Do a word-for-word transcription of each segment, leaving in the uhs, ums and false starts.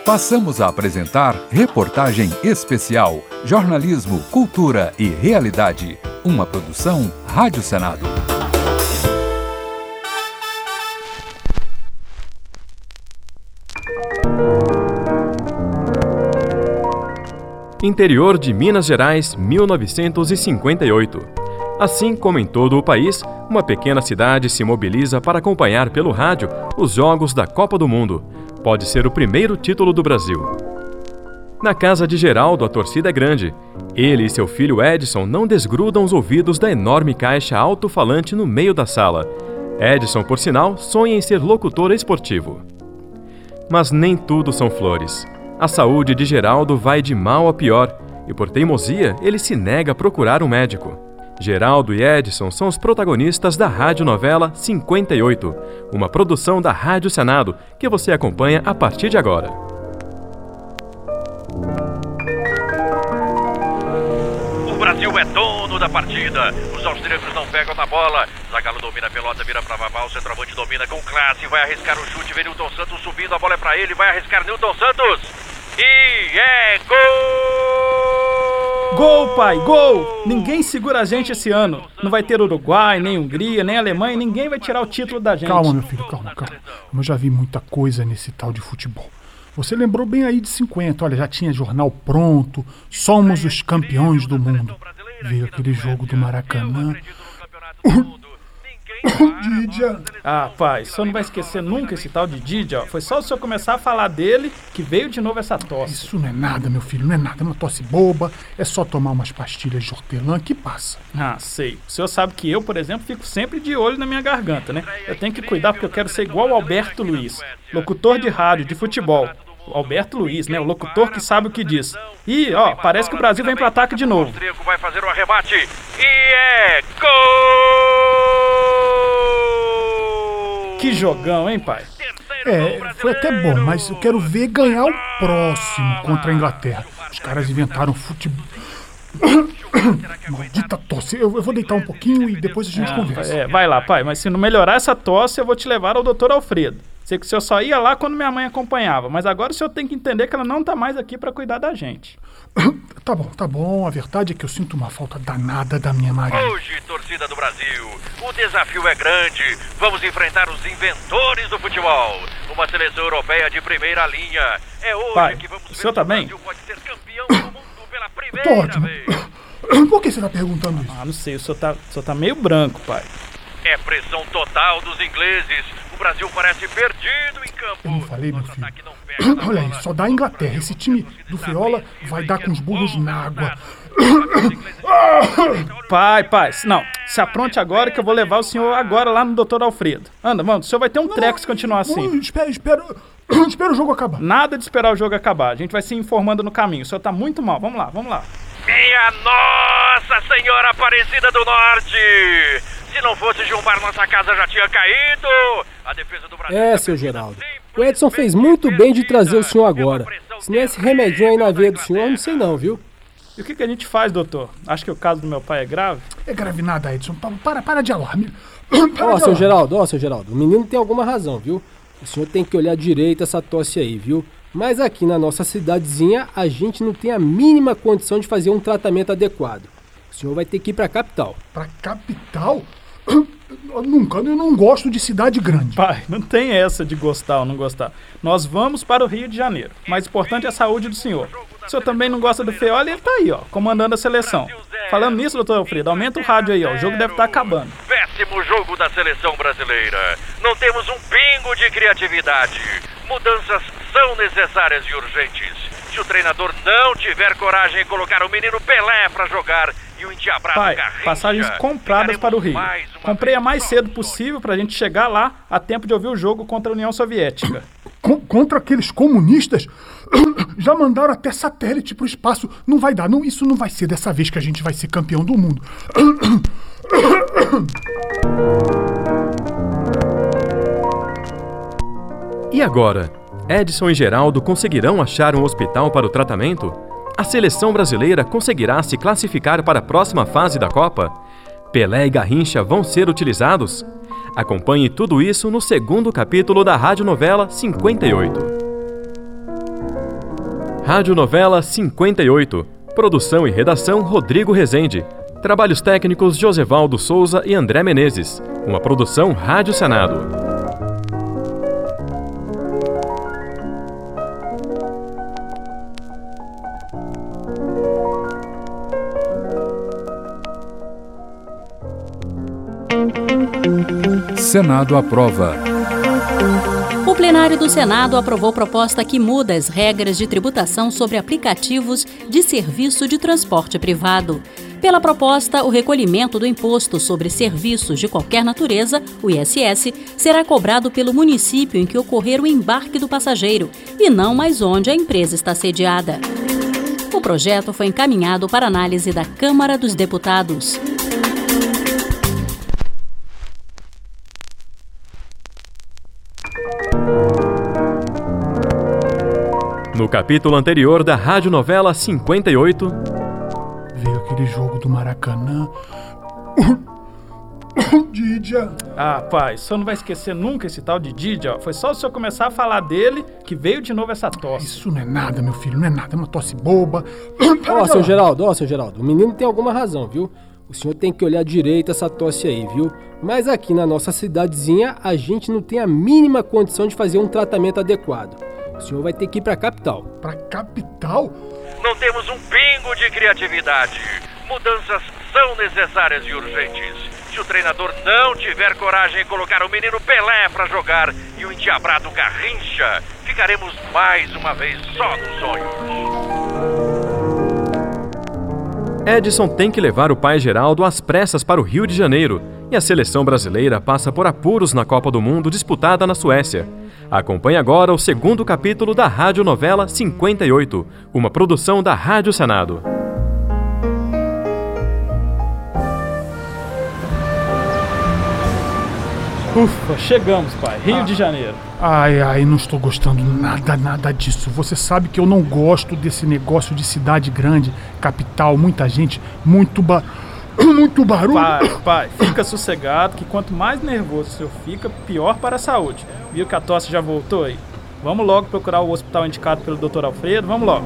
Passamos a apresentar Reportagem Especial, Jornalismo, Cultura e Realidade. Uma produção Rádio Senado. Interior de Minas Gerais, mil novecentos e cinquenta e oito. Assim como em todo o país, uma pequena cidade se mobiliza para acompanhar pelo rádio os Jogos da Copa do Mundo. Pode ser o primeiro título do Brasil. Na casa de Geraldo, a torcida é grande. Ele e seu filho Edson não desgrudam os ouvidos da enorme caixa alto-falante no meio da sala. Edson, por sinal, sonha em ser locutor esportivo. Mas nem tudo são flores. A saúde de Geraldo vai de mal a pior e, por teimosia, ele se nega a procurar um médico. Geraldo e Edson são os protagonistas da radionovela cinquenta e oito, uma produção da Rádio Senado que você acompanha a partir de agora. O Brasil é dono da partida. Os austríacos não pegam na bola. Zagallo domina a pelota, vira pra Vavá. O centroavante domina com classe. Vai arriscar o chute. Vem Nilton Santos subindo. A bola é pra ele. Vai arriscar Nilton Santos. E é gol! Gol, pai, gol! Ninguém segura a gente esse ano. Não vai ter Uruguai, nem Hungria, nem Alemanha. Ninguém vai tirar o título da gente. Calma, meu filho, calma, calma. Eu já vi muita coisa nesse tal de futebol. Você lembrou bem aí de cinquenta. Olha, já tinha jornal pronto. Somos os campeões do mundo. Veio aquele jogo do Maracanã. Didia. Ah, pai, o senhor não vai esquecer nunca esse tal de Didia, ó. Foi só o senhor começar a falar dele que veio de novo essa tosse. Isso não é nada, meu filho, não é nada. É uma tosse boba. É só tomar umas pastilhas de hortelã que passa. Ah, sei. O senhor sabe que eu, por exemplo, fico sempre de olho na minha garganta, né? Eu tenho que cuidar porque eu quero ser igual ao Alberto Luiz, locutor de rádio, de futebol. O Alberto Luiz, né? O locutor que sabe o que diz. E, ó, parece que o Brasil vem pro ataque de novo. O austríaco vai fazer o arremate e é gol! Que jogão, hein, pai? É, foi até bom, mas eu quero ver ganhar o próximo contra a Inglaterra. Os caras inventaram futebol. Maldita tosse. Eu, eu vou deitar um pouquinho e depois a gente ah, conversa. É, vai lá, pai, mas se não melhorar essa tosse, eu vou te levar ao doutor Alfredo. Sei que o senhor só ia lá quando minha mãe acompanhava, mas agora o senhor tem que entender que ela não tá mais aqui pra cuidar da gente. Tá bom, tá bom. A verdade é que eu sinto uma falta danada da minha Maria. Hoje, torcida do Brasil, o desafio é grande. Vamos enfrentar os inventores do futebol. Uma seleção europeia de primeira linha. É hoje pai, que vamos o ver senhor tá se o bem? Brasil pode ser campeão do mundo pela primeira Tô ótimo. vez. Por que você tá perguntando isso? Ah, não sei, o senhor tá, o senhor tá meio branco, pai. É pressão total dos ingleses. O Brasil parece perdido em campo. Eu não falei, meu Nosso filho. ataque não pega na Olha aí, bola. só dá a Inglaterra. Esse time do Feola vai dar com os burros na água. Pai, pai, não, se apronte agora que eu vou levar o senhor agora lá no doutor Alfredo. Anda, mano, o senhor vai ter um treco se continuar assim. Não, espera, espera. Espera o jogo acabar. Nada de esperar o jogo acabar, a gente vai se informando no caminho. O senhor tá muito mal, vamos lá, vamos lá. Minha Nossa Senhora Aparecida do Norte! Se não fosse Gilmar, nossa casa já tinha caído! A defesa do Brasil... É, seu Geraldo. O Edson fez muito bem de trazer o senhor agora. Se não é esse remedinho aí na veia do senhor, não sei não, viu? E o que, que a gente faz, doutor? Acho que o caso do meu pai é grave? É grave nada, Edson. Pa- Para, para de alarme. Ó, de seu alarme. Geraldo, ó, seu Geraldo. O menino tem alguma razão, viu? O senhor tem que olhar direito essa tosse aí, viu? Mas aqui na nossa cidadezinha, a gente não tem a mínima condição de fazer um tratamento adequado. O senhor vai ter que ir pra capital. Pra capital? Eu nunca, eu não gosto de cidade grande. Pai, não tem essa de gostar ou não gostar. Nós vamos para o Rio de Janeiro. O mais importante é a saúde do senhor. O senhor também não gosta do Feola e ele tá aí, ó, comandando a seleção. Falando nisso, doutor Alfredo, aumenta o rádio aí, ó. O jogo deve estar acabando. Péssimo jogo da seleção brasileira. Não temos um pingo de criatividade. Mudanças são necessárias e urgentes. Se o treinador não tiver coragem em colocar o menino Pelé pra jogar e o endiabrado Pai, Garrincha, passagens compradas para o Rio. Comprei a mais cedo possível pra gente chegar lá a tempo de ouvir o jogo contra a União Soviética. Co- contra aqueles comunistas? Já mandaram até satélite pro espaço. Não vai dar, não, isso não vai ser dessa vez que a gente vai ser campeão do mundo. E agora? Edson e Geraldo conseguirão achar um hospital para o tratamento? A seleção brasileira conseguirá se classificar para a próxima fase da Copa? Pelé e Garrincha vão ser utilizados? Acompanhe tudo isso no segundo capítulo da radionovela cinquenta e oito. Rádio Novela cinquenta e oito. Produção e redação Rodrigo Rezende. Trabalhos técnicos Josevaldo Souza e André Menezes. Uma produção Rádio Senado. Senado aprova. O plenário do Senado aprovou proposta que muda as regras de tributação sobre aplicativos de serviço de transporte privado. Pela proposta, o recolhimento do imposto sobre serviços de qualquer natureza, o I S S, será cobrado pelo município em que ocorrer o embarque do passageiro e não mais onde a empresa está sediada. O projeto foi encaminhado para análise da Câmara dos Deputados. No capítulo anterior da Rádio Novela cinquenta e oito... Veio aquele jogo do Maracanã. Didia. Ah, pai, o senhor não vai esquecer nunca esse tal de Didia, ó. Foi só o senhor começar a falar dele que veio de novo essa tosse. Isso não é nada, meu filho, não é nada, é uma tosse boba. Ó, seu Geraldo, ó, seu Geraldo, o menino tem alguma razão, viu? O senhor tem que olhar direito essa tosse aí, viu? Mas aqui na nossa cidadezinha, a gente não tem a mínima condição de fazer um tratamento adequado. O senhor vai ter que ir pra capital. Pra capital? Não temos um pingo de criatividade. Mudanças são necessárias e urgentes. Se o treinador não tiver coragem de colocar o menino Pelé pra jogar e o endiabrado Garrincha, ficaremos mais uma vez só nos sonhos. Edson tem que levar o pai Geraldo às pressas para o Rio de Janeiro e a seleção brasileira passa por apuros na Copa do Mundo disputada na Suécia. Acompanhe agora o segundo capítulo da Rádio Novela cinquenta e oito, uma produção da Rádio Senado. Ufa, chegamos, pai. Rio ah. de Janeiro. Ai, ai, não estou gostando nada, nada disso. Você sabe que eu não gosto desse negócio de cidade grande, capital, muita gente, muito ba... muito barulho. Pai, pai, fica sossegado que quanto mais nervoso o senhor fica, pior para a saúde. Viu que a tosse já voltou aí? Vamos logo procurar o hospital indicado pelo doutor Alfredo, vamos logo.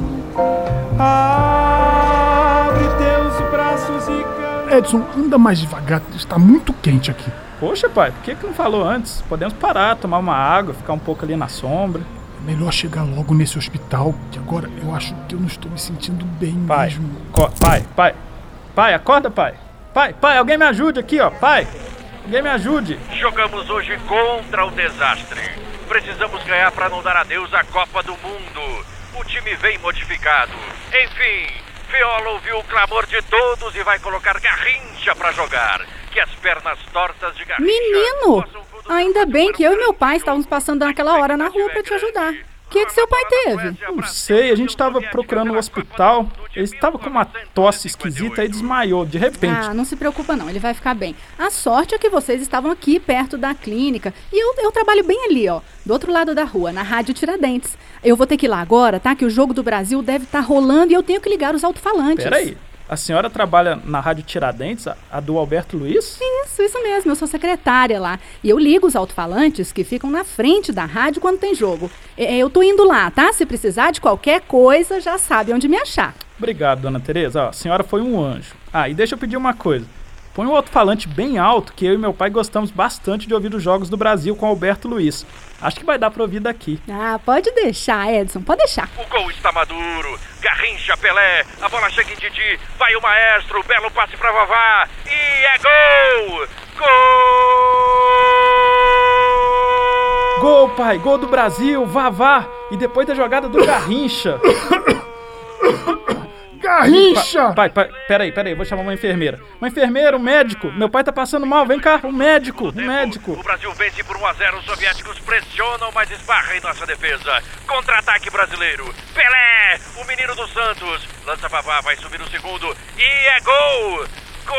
Abre teus braços e... Edson, anda mais devagar, está muito quente aqui. Poxa, pai, por que que não falou antes? Podemos parar, tomar uma água, ficar um pouco ali na sombra. É melhor chegar logo nesse hospital, que agora eu acho que eu não estou me sentindo bem pai, mesmo. Pai, pai, pai, acorda, pai. Pai, pai, alguém me ajude aqui, ó, pai. Alguém me ajude. Jogamos hoje contra o desastre. Precisamos ganhar para não dar adeus à Copa do Mundo. O time vem modificado. Enfim, Viola ouviu o clamor de todos e vai colocar Garrincha para jogar. Que as pernas tortas de Garrincha... Menino, ainda bem que eu e meu pai estávamos passando naquela hora na rua para te ajudar. O que que seu pai teve? Não sei, a gente estava procurando o hospital. Ele estava com uma tosse esquisita e desmaiou de repente. Ah, não se preocupa não, ele vai ficar bem. A sorte é que vocês estavam aqui perto da clínica. E eu, eu trabalho bem ali, ó, do outro lado da rua, na Rádio Tiradentes. Eu vou ter que ir lá agora, tá? Que o jogo do Brasil deve estar rolando e eu tenho que ligar os alto-falantes. Peraí. A senhora trabalha na Rádio Tiradentes, a, a do Alberto Luiz? Isso, isso mesmo, eu sou secretária lá. E eu ligo os alto-falantes que ficam na frente da rádio quando tem jogo. É, eu tô indo lá, tá? Se precisar de qualquer coisa, já sabe onde me achar. Obrigado, dona Tereza. Ó, a senhora foi um anjo. Ah, e deixa eu pedir uma coisa. Põe um alto-falante bem alto, que eu e meu pai gostamos bastante de ouvir os Jogos do Brasil com o Alberto Luiz. Acho que vai dar pra ouvir daqui. Ah, pode deixar, Edson, pode deixar. O gol está maduro. Garrincha, Pelé, a bola chega em Didi, vai o maestro, belo passe pra Vavá e é gol! Gol! Gol, pai, gol do Brasil, Vavá, e depois da jogada do Garrincha. Garrincha! Pa, pai, pai, peraí, peraí, vou chamar uma enfermeira. Uma enfermeira, um médico. Meu pai tá passando mal, vem cá, um médico, um médico. O Brasil vence por um a zero, os soviéticos pressionam, mas esbarra em nossa defesa. Contra-ataque brasileiro. Pelé, o menino do Santos. Lança Vavá, vai subir no segundo e é gol! Gol!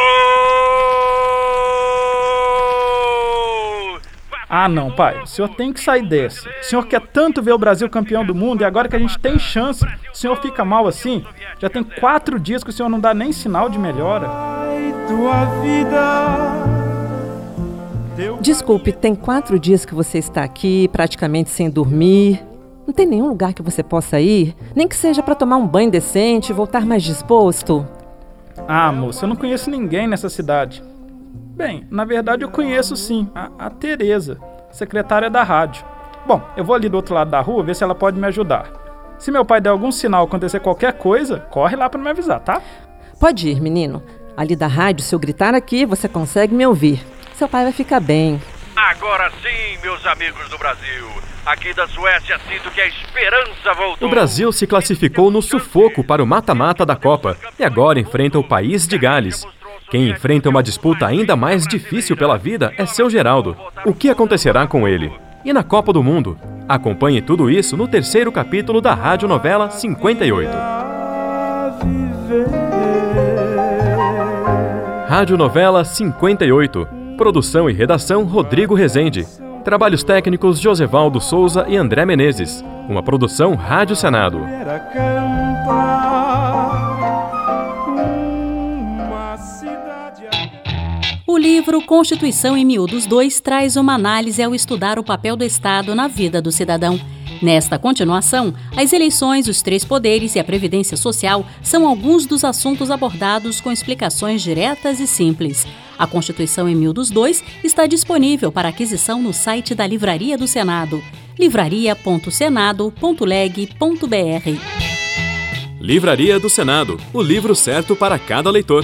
Ah, não, pai, o senhor tem que sair dessa. O senhor quer tanto ver o Brasil campeão do mundo e agora que a gente tem chance, o senhor fica mal assim? Já tem quatro dias que o senhor não dá nem sinal de melhora. Desculpe, tem quatro dias que você está aqui, praticamente sem dormir. Não tem nenhum lugar que você possa ir? Nem que seja para tomar um banho decente e voltar mais disposto? Ah, moça, eu não conheço ninguém nessa cidade. Bem, na verdade eu conheço sim, a, a Tereza, secretária da rádio. Bom, eu vou ali do outro lado da rua ver se ela pode me ajudar. Se meu pai der algum sinal, acontecer qualquer coisa, corre lá para me avisar, tá? Pode ir, menino. Ali da rádio, se eu gritar aqui, você consegue me ouvir. Seu pai vai ficar bem. Agora sim, meus amigos do Brasil. Aqui da Suécia, sinto que a esperança voltou. O Brasil se classificou no sufoco para o mata-mata da Copa e agora enfrenta o país de Gales. Quem enfrenta uma disputa ainda mais difícil pela vida é seu Geraldo. O que acontecerá com ele? E na Copa do Mundo? Acompanhe tudo isso no terceiro capítulo da radionovela cinquenta e oito. Radionovela cinquenta e oito. Produção e redação Rodrigo Rezende. Trabalhos técnicos Josevaldo Souza e André Menezes. Uma produção Rádio Senado. O livro Constituição em Miúdos dois traz uma análise ao estudar o papel do Estado na vida do cidadão. Nesta continuação, as eleições, os três poderes e a previdência social são alguns dos assuntos abordados com explicações diretas e simples. A Constituição em Miúdos dois está disponível para aquisição no site da Livraria do Senado, livraria ponto senado ponto leg ponto br. Livraria do Senado, o livro certo para cada leitor.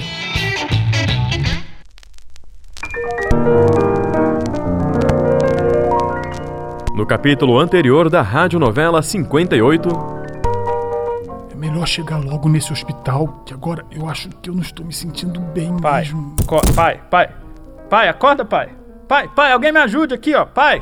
No capítulo anterior da radionovela cinquenta e oito... É melhor chegar logo nesse hospital, que agora eu acho que eu não estou me sentindo bem pai, mesmo. Co- pai, pai, pai, acorda, pai. Pai, pai, alguém me ajude aqui, ó, pai.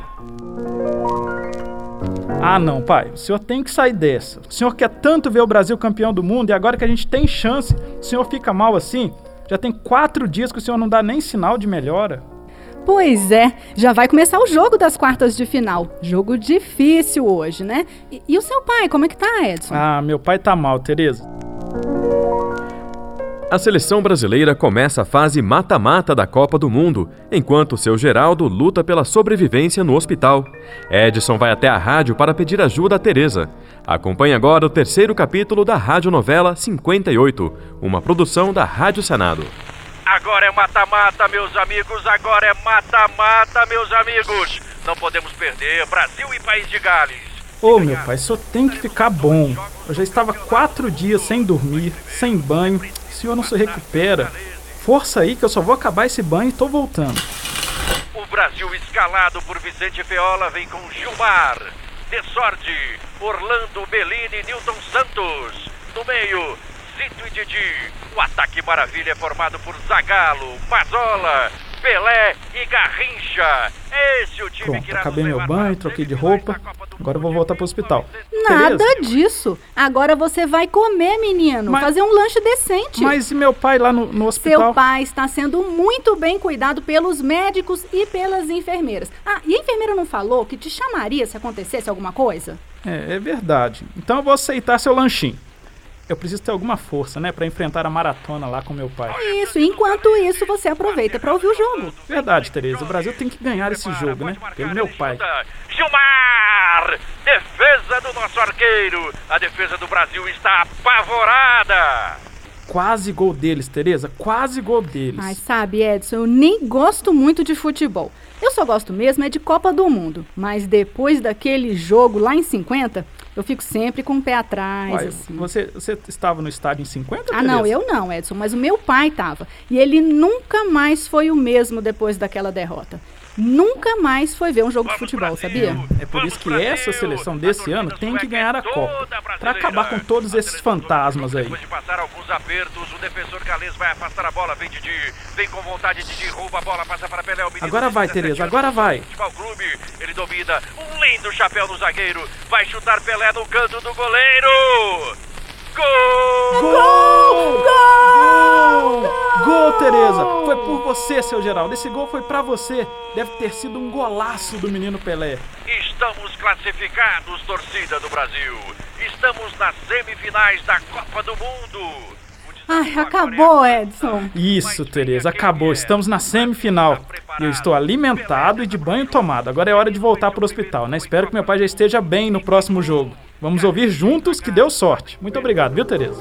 Ah, não, pai, o senhor tem que sair dessa. O senhor quer tanto ver o Brasil campeão do mundo e agora que a gente tem chance, o senhor fica mal assim? Já tem quatro dias que o senhor não dá nem sinal de melhora. Pois é, já vai começar o jogo das quartas de final. Jogo difícil hoje, né? E, e o seu pai, como é que tá, Edson? Ah, meu pai tá mal, Tereza. A seleção brasileira começa a fase mata-mata da Copa do Mundo, enquanto seu Geraldo luta pela sobrevivência no hospital. Edson vai até a rádio para pedir ajuda a Tereza. Acompanhe agora o terceiro capítulo da radionovela cinquenta e oito, uma produção da Rádio Senado. Agora é mata-mata, meus amigos, agora é mata-mata, meus amigos. Não podemos perder, Brasil e País de Gales. Ô, meu pai, o senhor tem que ficar bom. Eu já estava quatro dias sem dormir, sem banho. O senhor não se recupera. Força aí que eu só vou acabar esse banho e tô voltando. O Brasil escalado por Vicente Feola vem com Gilmar, Dessordi, Orlando, Bellini e Nilton Santos. No meio, Zito e Didi. O ataque maravilha é formado por Zagallo, Mazzola, Pelé e Garrincha. Esse é o time Pronto, que irá acabei nos meu levar banho, para troquei de semifinais roupa. da Copa do Agora eu Mundo. vou voltar pro hospital. Nada Tereza? disso. Agora você vai comer, menino. Mas- Fazer um lanche decente. Mas e meu pai lá no, no hospital? Seu pai está sendo muito bem cuidado pelos médicos e pelas enfermeiras. Ah, e a enfermeira não falou que te chamaria se acontecesse alguma coisa? É, é verdade. Então eu vou aceitar seu lanchinho. Eu preciso ter alguma força, né, pra enfrentar a maratona lá com meu pai. Isso, enquanto isso você aproveita para ouvir o jogo. Verdade, Tereza. O Brasil tem que ganhar esse jogo, né? Pelo meu pai. Gilmar! Defesa do nosso arqueiro. A defesa do Brasil está apavorada. Quase gol deles, Tereza. Quase gol deles. Ai, sabe, Edson, eu nem gosto muito de futebol. Eu só gosto mesmo é de Copa do Mundo. Mas depois daquele jogo lá em cinquenta, eu fico sempre com o pé atrás, Uai, assim. você, você estava no estádio em cinquenta, Ah, Tereza? não, eu não, Edson, mas o meu pai tava. E ele nunca mais foi o mesmo depois daquela derrota. Nunca mais foi ver um jogo de futebol, sabia? É por isso que essa seleção desse ano tem que ganhar a Copa, pra acabar com todos esses fantasmas aí. Depois de passar alguns apertos, o defensor galês vai afastar a bola. Vem Didi, vem com vontade, Didi rouba a bola, passa para Pelé. O menino Agora vai, dezessete Tereza, anos, agora vai. Futebol Clube, ele domina, um lindo chapéu no zagueiro, vai chutar Pelé no canto do goleiro. Gol! Gol! Gol! Gol, Tereza! Foi por você, seu Geraldo. Esse gol foi pra você. Deve ter sido um golaço do menino Pelé. Estamos classificados, torcida do Brasil. Estamos nas semifinais da Copa do Mundo. Ai, acabou, Edson. Isso, Tereza, acabou. Estamos na semifinal. E eu estou alimentado e de banho tomado. Agora é hora de voltar para o hospital, né? Espero que meu pai já esteja bem no próximo jogo. Vamos ouvir juntos que deu sorte. Muito obrigado, viu, Tereza?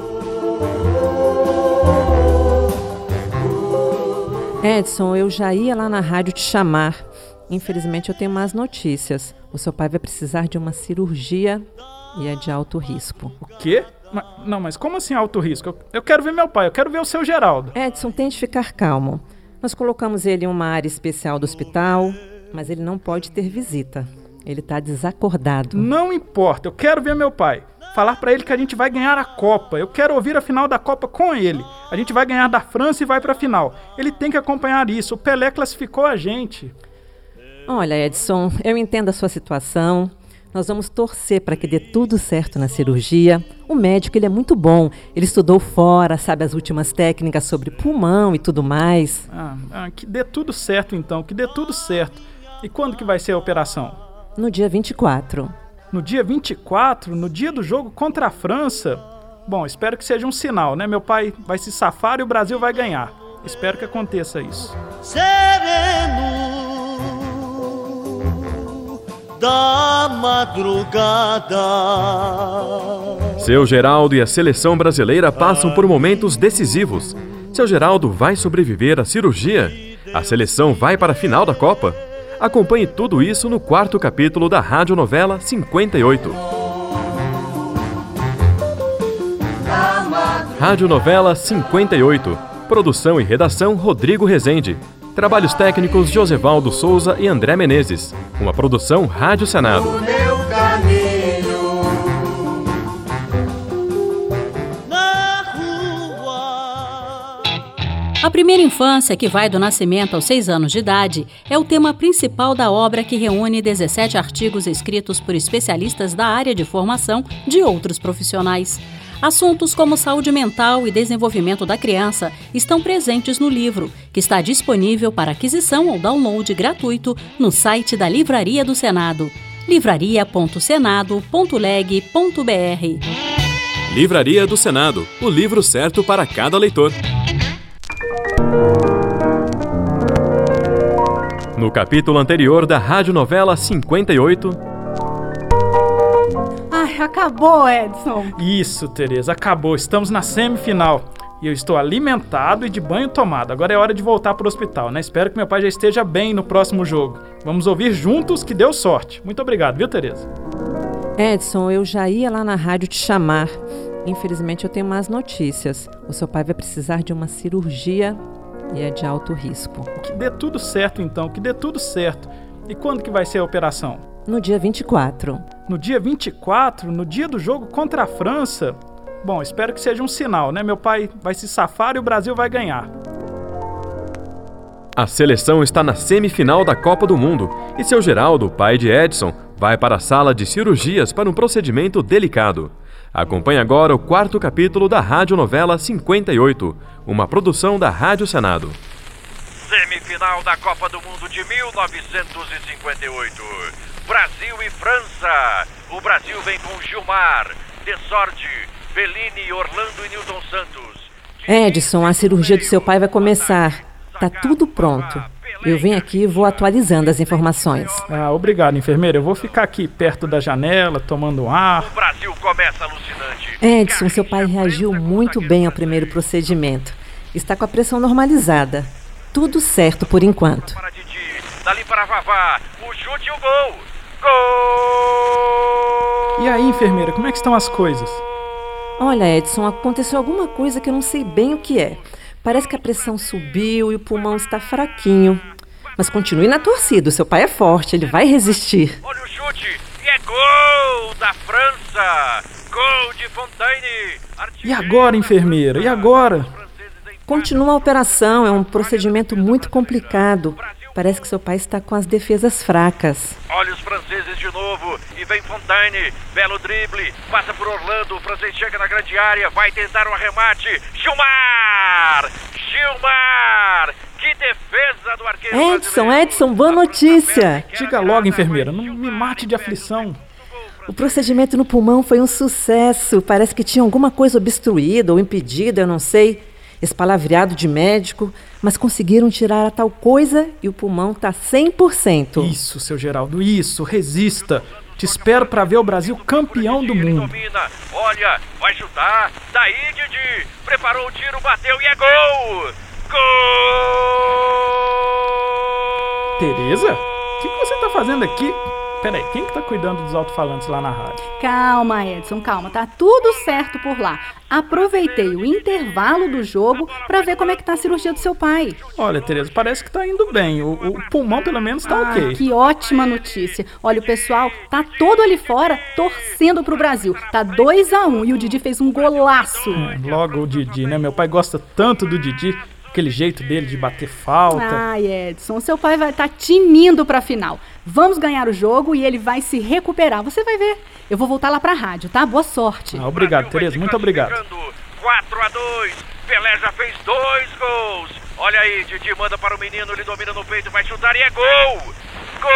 Edson, eu já ia lá na rádio te chamar. Infelizmente eu tenho más notícias. O seu pai vai precisar de uma cirurgia e é de alto risco. O quê? Mas, não, mas como assim alto risco? Eu, eu quero ver meu pai, eu quero ver o seu Geraldo. Edson, tente ficar calmo. Nós colocamos ele em uma área especial do hospital, mas ele não pode ter visita. Ele está desacordado. Não importa, eu quero ver meu pai. Falar pra ele que a gente vai ganhar a Copa. Eu quero ouvir a final da Copa com ele. A gente vai ganhar da França e vai pra final. Ele tem que acompanhar isso. O Pelé classificou a gente. Olha, Edson, eu entendo a sua situação. Nós vamos torcer para que dê tudo certo na cirurgia. O médico, ele é muito bom. Ele estudou fora, sabe as últimas técnicas sobre pulmão e tudo mais. Ah, ah, que dê tudo certo então, que dê tudo certo. E quando que vai ser a operação? No dia vinte e quatro. No dia vinte e quatro, no dia do jogo contra a França? Bom, espero que seja um sinal, né? Meu pai vai se safar e o Brasil vai ganhar. Espero que aconteça isso. Sereno da madrugada. Seu Geraldo e a seleção brasileira passam por momentos decisivos. Seu Geraldo vai sobreviver à cirurgia? A seleção vai para a final da Copa? Acompanhe tudo isso no quarto capítulo da radionovela cinquenta e oito. Radionovela cinquenta e oito. Produção e redação Rodrigo Rezende. Trabalhos técnicos Josevaldo Souza e André Menezes. Uma produção Rádio Senado. A primeira infância, que vai do nascimento aos seis anos de idade, é o tema principal da obra que reúne dezessete artigos escritos por especialistas da área de formação de outros profissionais. Assuntos como saúde mental e desenvolvimento da criança estão presentes no livro, que está disponível para aquisição ou download gratuito no site da Livraria do Senado, livraria ponto senado ponto leg ponto br. Livraria do Senado, o livro certo para cada leitor. No capítulo anterior da radionovela cinquenta e oito... Ai, acabou, Edson. Isso, Tereza, acabou. Estamos na semifinal. E eu estou alimentado e de banho tomado. Agora é hora de voltar para o hospital, né? Espero que meu pai já esteja bem no próximo jogo. Vamos ouvir juntos que deu sorte. Muito obrigado, viu, Tereza? Edson, eu já ia lá na rádio te chamar. Infelizmente eu tenho más notícias. O seu pai vai precisar de uma cirurgia e é de alto risco. Que dê tudo certo então, que dê tudo certo. E quando que vai ser a operação? No dia vinte e quatro. No dia vinte e quatro, no dia do jogo contra a França? Bom, espero que seja um sinal, né? Meu pai vai se safar e o Brasil vai ganhar. A seleção está na semifinal da Copa do Mundo e seu Geraldo, pai de Edson, vai para a sala de cirurgias para um procedimento delicado. Acompanhe agora o quarto capítulo da radionovela cinquenta e oito, uma produção da Rádio Senado. Semifinal da Copa do Mundo de mil novecentos e cinquenta e oito. Brasil e França. O Brasil vem com Gilmar, Dessorte, Bellini, Orlando e Newton Santos. Edson, a cirurgia do seu pai vai começar. Tá tudo pronto. Eu venho aqui e vou atualizando as informações. Ah, obrigado, enfermeira. Eu vou ficar aqui perto da janela, tomando ar. O Brasil começa alucinante. Edson, seu pai reagiu muito bem ao primeiro procedimento. Está com a pressão normalizada. Tudo certo por enquanto. Para Didi, dali para Vavá, o chute e o gol. Gol! E aí, enfermeira, como é que estão as coisas? Olha, Edson, aconteceu alguma coisa que eu não sei bem o que é. Parece que a pressão subiu e o pulmão está fraquinho. Mas continue na torcida, o seu pai é forte, ele vai resistir. Olha o chute, e é gol da França! Gol de Fontaine! E agora, enfermeira, e agora? Continua a operação, é um procedimento muito complicado. Parece que seu pai está com as defesas fracas. Olha os franceses de novo, e vem Fontaine, belo drible, passa por Orlando, o francês chega na grande área, vai tentar um arremate, Gilmar! Gilmar! Que defesa do arqueiro Edson, Edson, boa notícia! Diga logo, enfermeira, não me mate de aflição. O procedimento no pulmão foi um sucesso. Parece que tinha alguma coisa obstruída ou impedida, eu não sei. Esse palavreado de médico, mas conseguiram tirar a tal coisa e o pulmão tá cem por cento. Isso, seu Geraldo, isso, resista. Te espero para ver o Brasil campeão do mundo. Olha, vai chutar. Daí, Didi. Preparou o tiro, bateu e é gol! Gol! Tereza? O que, que você tá fazendo aqui? Peraí, quem que tá cuidando dos alto-falantes lá na rádio? Calma, Edson, calma. Tá tudo certo por lá. Aproveitei o intervalo do jogo pra ver como é que tá a cirurgia do seu pai. Olha, Tereza, parece que tá indo bem. O, o pulmão, pelo menos, tá ah, ok. Que ótima notícia. Olha, o pessoal tá todo ali fora torcendo pro Brasil. Tá dois a um e o Didi fez um golaço. Hum, logo o Didi, né? Meu pai gosta tanto do Didi. Aquele jeito dele de bater falta. Ai, Edson, seu pai vai estar tá tinindo pra final. Vamos ganhar o jogo e ele vai se recuperar. Você vai ver. Eu vou voltar lá pra rádio, tá? Boa sorte. Ah, obrigado, Tereza. Muito obrigado. quatro a dois. Pelé já fez dois gols. Olha aí, Didi manda para o menino. Ele domina no peito, vai chutar e é gol. Gol!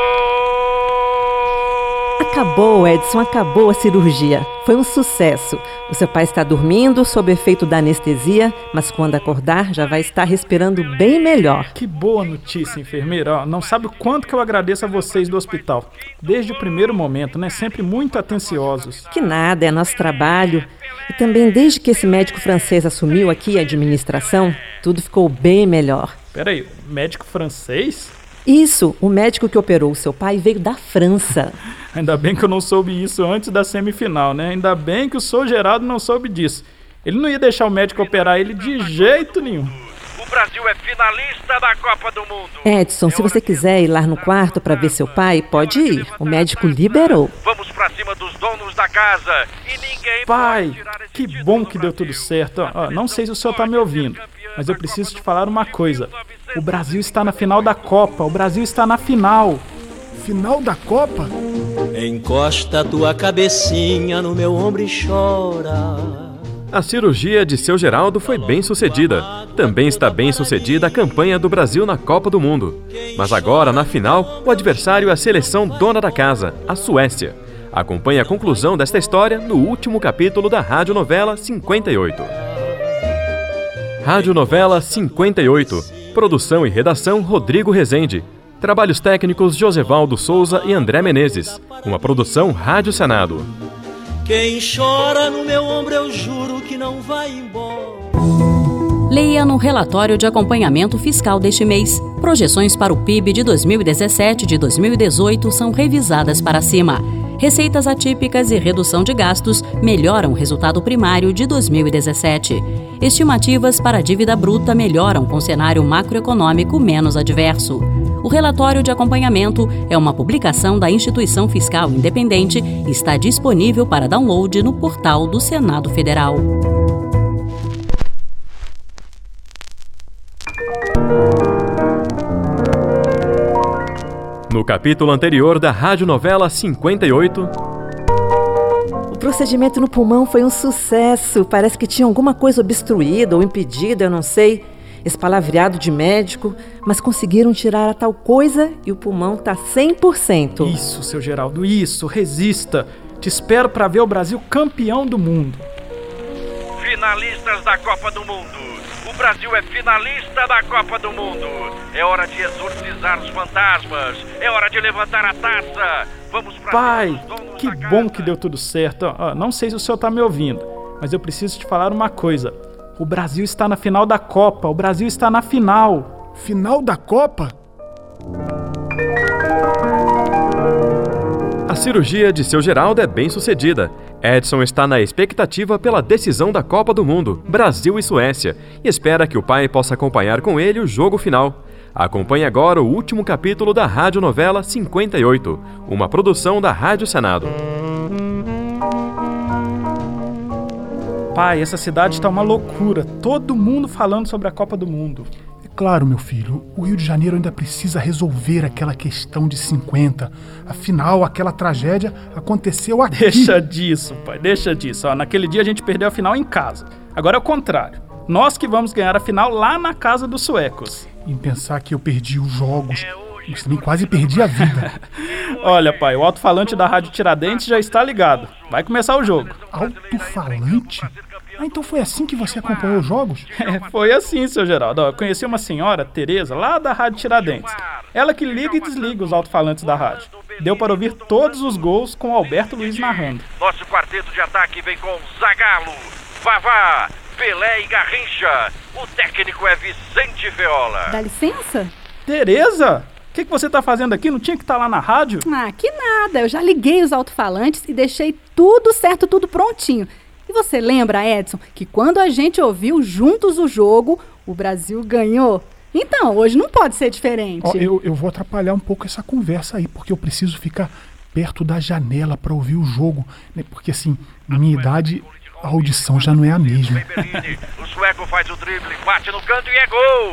Acabou, Edson, acabou a cirurgia. Foi um sucesso. O seu pai está dormindo sob efeito da anestesia, mas quando acordar já vai estar respirando bem melhor. Que boa notícia, enfermeira. Não sabe o quanto que eu agradeço a vocês do hospital. Desde o primeiro momento, né? Sempre muito atenciosos. Que nada, é nosso trabalho. E também desde que esse médico francês assumiu aqui a administração, tudo ficou bem melhor. Peraí, médico francês? Isso, o médico que operou o seu pai veio da França. Ainda bem que eu não soube isso antes da semifinal, né? Ainda bem que o Sr. Geraldo não soube disso. Ele não ia deixar o médico operar ele de jeito nenhum. O Brasil é finalista da Copa do Mundo. Edson, se você quiser ir lá no quarto para ver seu pai, pode ir. O médico liberou. Vamos pra cima dos donos da casa. E ninguém Pai, que bom que deu tudo certo. Ó, não sei se o senhor tá me ouvindo, mas eu preciso te falar uma coisa. O Brasil está na final da Copa. O Brasil está na final. Final da Copa? Encosta tua cabecinha no meu ombro e chora. A cirurgia de seu Geraldo foi bem sucedida. Também está bem sucedida a campanha do Brasil na Copa do Mundo. Mas agora, na final, o adversário é a seleção dona da casa, a Suécia. Acompanhe a conclusão desta história no último capítulo da radionovela cinquenta e oito. Radionovela cinquenta e oito. Produção e redação Rodrigo Rezende. Trabalhos técnicos Josevaldo Souza e André Menezes. Uma produção Rádio Senado. Quem chora no meu ombro eu juro que não vai embora. Leia no relatório de acompanhamento fiscal deste mês. Projeções para o P I B de dois mil e dezessete e de dois mil e dezoito são revisadas para cima. Receitas atípicas e redução de gastos melhoram o resultado primário de dois mil e dezessete. Estimativas para a dívida bruta melhoram com cenário macroeconômico menos adverso. O relatório de acompanhamento é uma publicação da Instituição Fiscal Independente e está disponível para download no portal do Senado Federal. No capítulo anterior da radionovela cinquenta e oito... O procedimento no pulmão foi um sucesso. Parece que tinha alguma coisa obstruída ou impedida, eu não sei. Esse palavreado de médico, mas conseguiram tirar a tal coisa e o pulmão tá cem por cento. Isso, seu Geraldo, isso, resista. Te espero para ver o Brasil campeão do mundo. Finalistas da Copa do Mundo. O Brasil é finalista da Copa do Mundo. É hora de exorcizar os fantasmas. É hora de levantar a taça. Vamos pra Pai, que bom que deu tudo certo. Ó, não sei se o senhor tá me ouvindo, mas eu preciso te falar uma coisa. O Brasil está na final da Copa. O Brasil está na final. Final da Copa? A cirurgia de seu Geraldo é bem sucedida. Edson está na expectativa pela decisão da Copa do Mundo, Brasil e Suécia, e espera que o pai possa acompanhar com ele o jogo final. Acompanhe agora o último capítulo da radionovela cinquenta e oito, uma produção da Rádio Senado. Pai, essa cidade está uma loucura. Todo mundo falando sobre a Copa do Mundo. É claro, meu filho. O Rio de Janeiro ainda precisa resolver aquela questão de cinquenta. Afinal, aquela tragédia aconteceu aqui. Deixa disso, pai. Deixa disso. Ó, naquele dia a gente perdeu a final em casa. Agora é o contrário. Nós que vamos ganhar a final lá na casa dos suecos. Em pensar que eu perdi os jogos Mas também quase perdi a vida. Olha, pai, o alto-falante da Rádio Tiradentes já está ligado. Vai começar o jogo. Alto-falante? Ah, então foi assim que você acompanhou os jogos? É, foi assim, seu Geraldo. Ó, eu conheci uma senhora, Tereza, lá da Rádio Tiradentes. Ela que liga e desliga os alto-falantes da rádio. Deu para ouvir todos os gols com Alberto Luiz narrando. Nosso quarteto de ataque vem com Zagallo, Vavá, Pelé e Garrincha. O técnico é Vicente Feola. Dá licença? Tereza? O que, que você tá fazendo aqui? Não tinha que estar lá na rádio? Ah, que nada. Eu já liguei os alto-falantes e deixei tudo certo, tudo prontinho. E você lembra, Edson, que quando a gente ouviu juntos o jogo, o Brasil ganhou? Então, hoje não pode ser diferente. Ó, eu, eu vou atrapalhar um pouco essa conversa aí, porque eu preciso ficar perto da janela para ouvir o jogo, né? Porque assim, na minha idade, a audição já não é a mesma. O sueco faz o drible, bate no canto e é gol!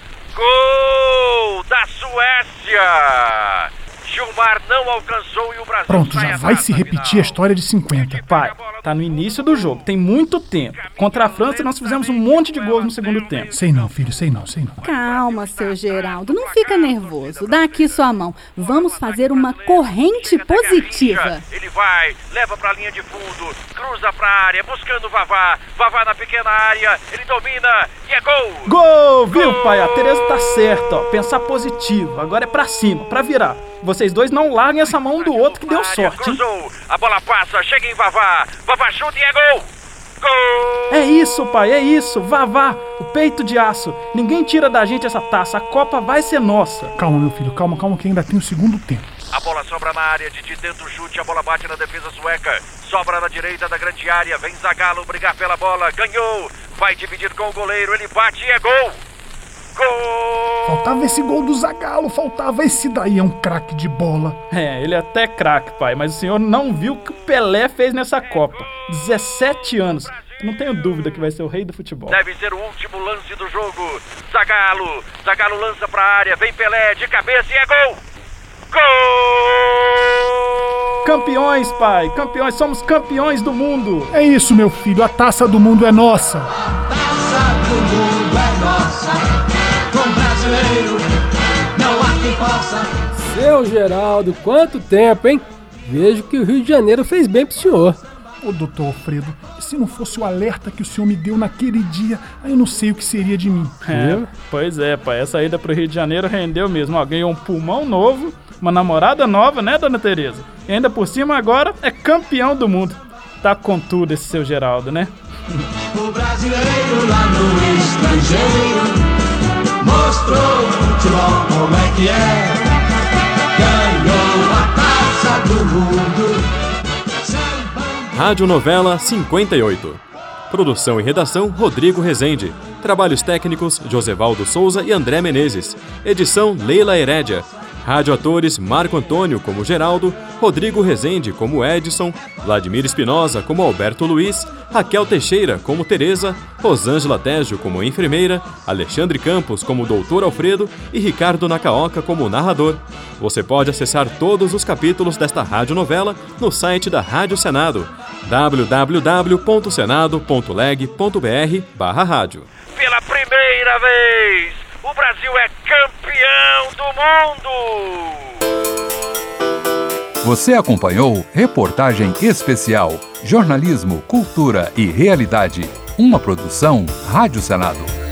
Gol da Suécia! Gilmar não alcançou e o Brasil... Pronto, já vai se repetir a história de cinquenta. Pai, tá no início do jogo, tem muito tempo. Contra a França nós fizemos um monte de gols no segundo tempo. Sei não, filho, sei não, sei não. Calma, seu Geraldo, não fica nervoso. Dá aqui sua mão. Vamos fazer uma corrente positiva. Ele vai, leva pra linha de fundo, cruza pra área, buscando o Vavá. Vavá na pequena área, ele domina e é gol! Gol, viu, pai? A Tereza tá certa, ó. Pensar positivo. Agora é pra cima, pra virar. Vocês dois não larguem essa mão do outro que deu sorte, hein? Cruzou, a bola passa, chega em Vavá. Vavá chuta e é gol! Gol! É isso, pai, é isso. Vavá, o peito de aço. Ninguém tira da gente essa taça. A Copa vai ser nossa. Calma, meu filho, calma, calma, que ainda tem o segundo tempo. A bola sobra na área, Didi tenta o chute, a bola bate na defesa sueca. Sobra na direita da grande área, vem Zagallo brigar pela bola, ganhou. Vai dividir com o goleiro, ele bate e é gol! Gol! Faltava esse gol do Zagallo, faltava esse daí, é um craque de bola. É, ele é até craque, pai, mas o senhor não viu o que o Pelé fez nessa Copa. dezessete anos. Não tenho dúvida que vai ser o rei do futebol. Deve ser o último lance do jogo. Zagallo, Zagallo lança pra área, vem Pelé de cabeça e é gol! Gol! Campeões, pai, campeões, somos campeões do mundo. É isso, meu filho, a taça do mundo é nossa. A taça do mundo é nossa. Com brasileiro não há quem possa. Seu Geraldo, quanto tempo, hein? Vejo que o Rio de Janeiro fez bem pro senhor. Ô, doutor Alfredo, se não fosse o alerta que o senhor me deu naquele dia, aí eu não sei o que seria de mim. É, pois é, pai, essa ida pro Rio de Janeiro rendeu mesmo. Ó, ganhou um pulmão novo, uma namorada nova, né, dona Tereza? E ainda por cima agora é campeão do mundo. Tá com tudo esse seu Geraldo, né? O brasileiro lá no estrangeiro mostrou o futebol como é que é. Ganhou a taça do mundo. Rádio Novela cinquenta e oito. Produção e redação Rodrigo Rezende. Trabalhos técnicos Josevaldo Souza e André Menezes. Edição Leila Herédia. Radioatores Marco Antônio como Geraldo, Rodrigo Rezende como Edson, Vladimir Espinosa como Alberto Luiz, Raquel Teixeira como Tereza, Rosângela Tejo como enfermeira, Alexandre Campos como doutor Alfredo e Ricardo Nakaoka como narrador. Você pode acessar todos os capítulos desta radionovela no site da Rádio Senado, w w w ponto senado ponto leg ponto b r barra rádio. Pela primeira vez, o Brasil é campeão do mundo! Você acompanhou Reportagem Especial, Jornalismo, Cultura e Realidade, uma produção Rádio Senado.